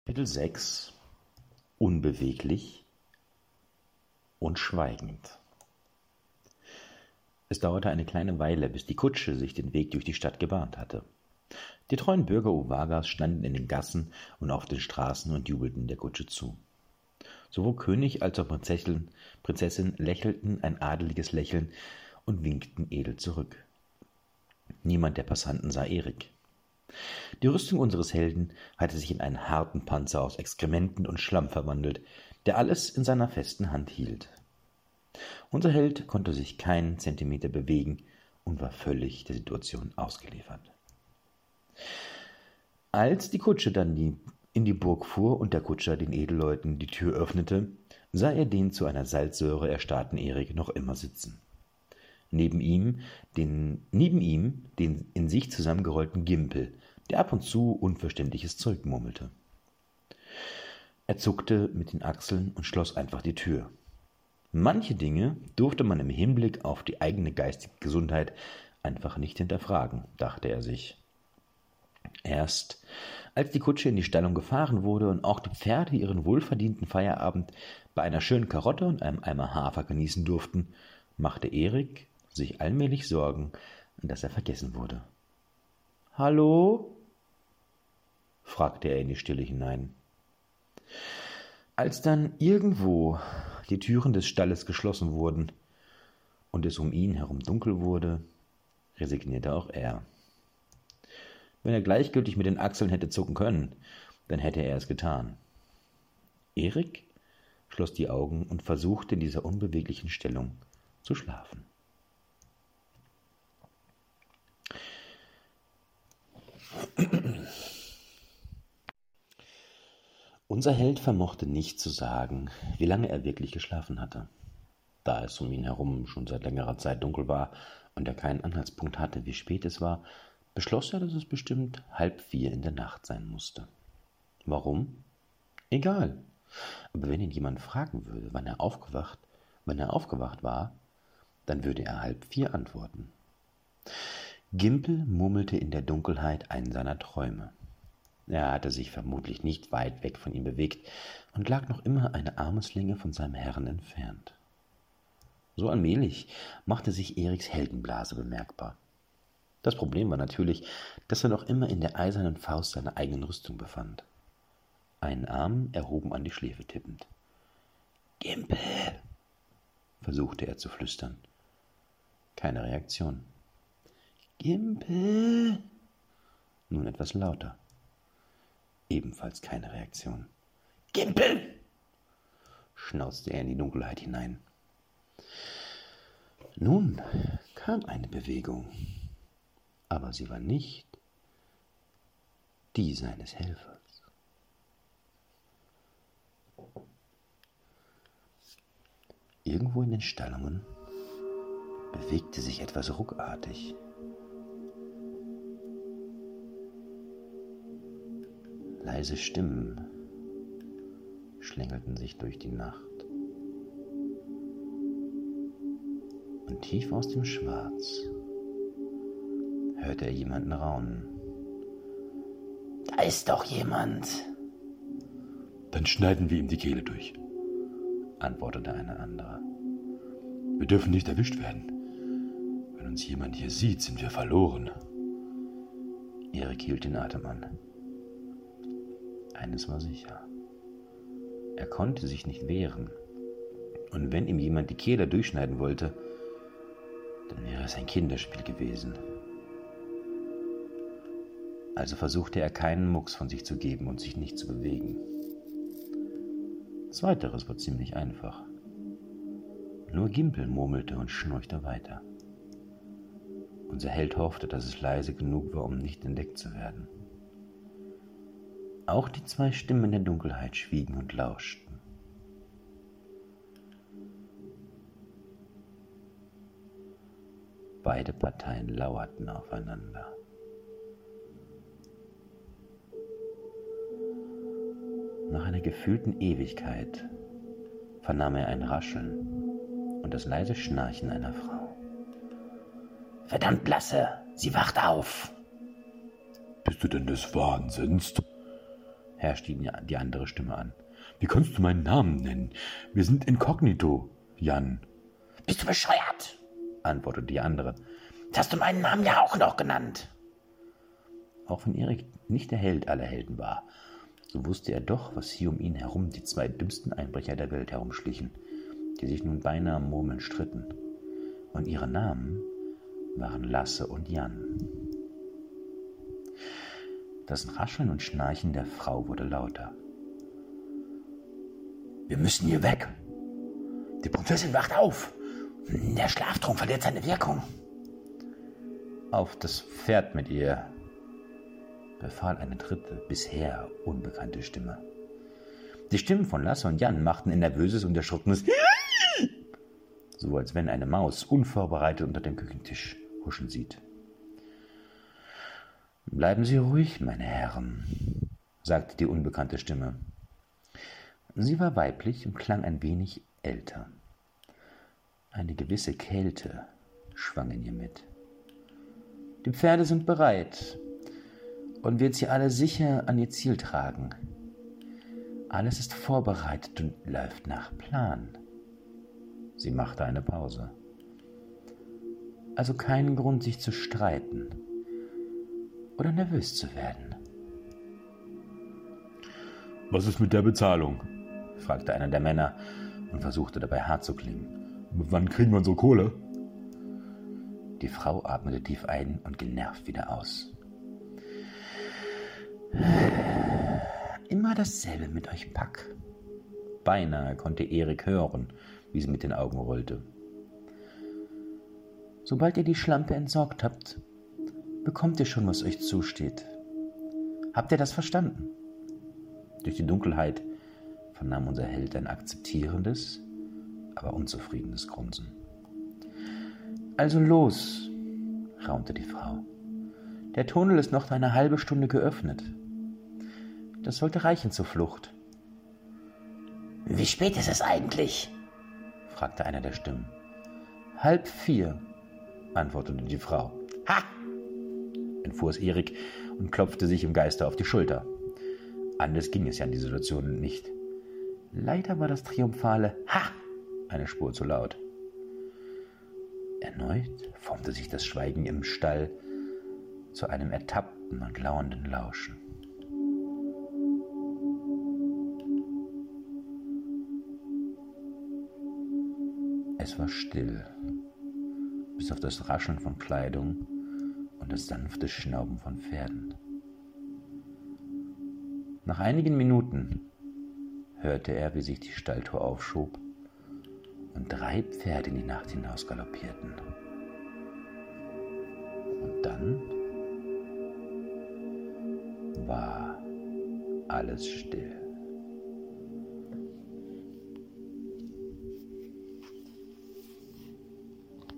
Kapitel 6 Unbeweglich und schweigend. Es dauerte eine kleine Weile, bis die Kutsche sich den Weg durch die Stadt gebahnt hatte. Die treuen Bürger Uvagas standen in den Gassen und auf den Straßen und jubelten der Kutsche zu. Sowohl König als auch Prinzessin lächelten ein adeliges Lächeln und winkten edel zurück. Niemand der Passanten sah Erik. Die Rüstung unseres Helden hatte sich in einen harten Panzer aus Exkrementen und Schlamm verwandelt, der alles in seiner festen Hand hielt. Unser Held konnte sich keinen Zentimeter bewegen und war völlig der Situation ausgeliefert. Als die Kutsche dann in die Burg fuhr und der Kutscher den Edelleuten die Tür öffnete, sah er den zu einer Salzsäure erstarrten Erik noch immer sitzen. Neben ihm den in sich zusammengerollten Gimpel, der ab und zu unverständliches Zeug murmelte. Er zuckte mit den Achseln und schloss einfach die Tür. Manche Dinge durfte man im Hinblick auf die eigene geistige Gesundheit einfach nicht hinterfragen, dachte er sich. Erst als die Kutsche in die Stallung gefahren wurde und auch die Pferde ihren wohlverdienten Feierabend bei einer schönen Karotte und einem Eimer Hafer genießen durften, machte Erik sich allmählich Sorgen, dass er vergessen wurde. »Hallo?« fragte er in die Stille hinein. Als dann irgendwo die Türen des Stalles geschlossen wurden und es um ihn herum dunkel wurde, resignierte auch er. Wenn er gleichgültig mit den Achseln hätte zucken können, dann hätte er es getan. Erik schloss die Augen und versuchte in dieser unbeweglichen Stellung zu schlafen. Unser Held vermochte nicht zu sagen, wie lange er wirklich geschlafen hatte. Da es um ihn herum schon seit längerer Zeit dunkel war und er keinen Anhaltspunkt hatte, wie spät es war, beschloss er, dass es bestimmt 3:30 in der Nacht sein musste. Warum? Egal. Aber wenn ihn jemand fragen würde, wann er aufgewacht war, dann würde er 3:30 antworten. Gimpel murmelte in der Dunkelheit einen seiner Träume. Er hatte sich vermutlich nicht weit weg von ihm bewegt und lag noch immer eine Armeslänge von seinem Herrn entfernt. So allmählich machte sich Eriks Heldenblase bemerkbar. Das Problem war natürlich, dass er noch immer in der eisernen Faust seiner eigenen Rüstung befand. Einen Arm erhoben an die Schläfe tippend. »Gimpel«, versuchte er zu flüstern. Keine Reaktion. »Gimpel«, nun etwas lauter. Ebenfalls keine Reaktion. »Gimpel«, schnauzte er in die Dunkelheit hinein. Nun kam eine Bewegung, aber sie war nicht die seines Helfers. Irgendwo in den Stallungen bewegte sich etwas ruckartig. Leise Stimmen schlängelten sich durch die Nacht. Und tief aus dem Schwarz hörte er jemanden raunen. »Da ist doch jemand!« »Dann schneiden wir ihm die Kehle durch«, antwortete eine andere. »Wir dürfen nicht erwischt werden. Wenn uns jemand hier sieht, sind wir verloren.« Erik hielt den Atem an. Eines war sicher. Er konnte sich nicht wehren. Und wenn ihm jemand die Kehle durchschneiden wollte, dann wäre es ein Kinderspiel gewesen. Also versuchte er keinen Mucks von sich zu geben und sich nicht zu bewegen. Zweiteres war ziemlich einfach. Nur Gimpel murmelte und schnurchte weiter. Unser Held hoffte, dass es leise genug war, um nicht entdeckt zu werden. Auch die 2 Stimmen in der Dunkelheit schwiegen und lauschten. Beide Parteien lauerten aufeinander. Nach einer gefühlten Ewigkeit vernahm er ein Rascheln und das leise Schnarchen einer Frau. »Verdammt, Lasse, sie wacht auf!« »Bist du denn des Wahnsinns?« herrschte ihn die andere Stimme an. Wie kannst du meinen Namen nennen? Wir sind inkognito, Jan. Bist du bescheuert? Antwortete die andere. Jetzt hast du meinen Namen ja auch noch genannt. Auch wenn Erik nicht der Held aller Helden war, so wusste er doch, was hier um ihn herum die zwei dümmsten Einbrecher der Welt herumschlichen, die sich nun beinahe am Murmeln stritten. Und ihre Namen waren Lasse und Jan. Das Rascheln und Schnarchen der Frau wurde lauter. Wir müssen hier weg. Die Prinzessin wacht auf. Der Schlaftrunk verliert seine Wirkung. Auf das Pferd mit ihr, befahl eine dritte, bisher unbekannte Stimme. Die Stimmen von Lasse und Jan machten ein nervöses und erschrockenes so als wenn eine Maus unvorbereitet unter dem Küchentisch huschen sieht. »Bleiben Sie ruhig, meine Herren«, sagte die unbekannte Stimme. Sie war weiblich und klang ein wenig älter. Eine gewisse Kälte schwang in ihr mit. »Die Pferde sind bereit und wird sie alle sicher an ihr Ziel tragen. Alles ist vorbereitet und läuft nach Plan.« Sie machte eine Pause. »Also keinen Grund, sich zu streiten oder nervös zu werden.« Was ist mit der Bezahlung?« fragte einer der Männer und versuchte dabei hart zu klingen. »Wann kriegen wir unsere Kohle?« Die Frau atmete tief ein und genervt wieder aus. »Immer dasselbe mit euch, Pack.« Beinahe konnte Erik hören, wie sie mit den Augen rollte. »Sobald ihr die Schlampe entsorgt habt, bekommt ihr schon, was euch zusteht. Habt ihr das verstanden?« Durch die Dunkelheit vernahm unser Held ein akzeptierendes, aber unzufriedenes Grunzen. »Also los«, raunte die Frau. »Der Tunnel ist noch eine halbe Stunde geöffnet. Das sollte reichen zur Flucht.« »Wie spät ist es eigentlich?« fragte einer der Stimmen. »3:30«, antwortete die Frau. »Ha!« entfuhr es Erik und klopfte sich im Geiste auf die Schulter. Anders ging es ja in dieser Situation nicht. Leider war das triumphale »Ha!« eine Spur zu laut. Erneut formte sich das Schweigen im Stall zu einem ertappten und lauernden Lauschen. Es war still, bis auf das Rascheln von Kleidung und das sanfte Schnauben von Pferden. Nach einigen Minuten hörte er, wie sich die Stalltor aufschob und 3 Pferde in die Nacht hinaus galoppierten. Und dann war alles still.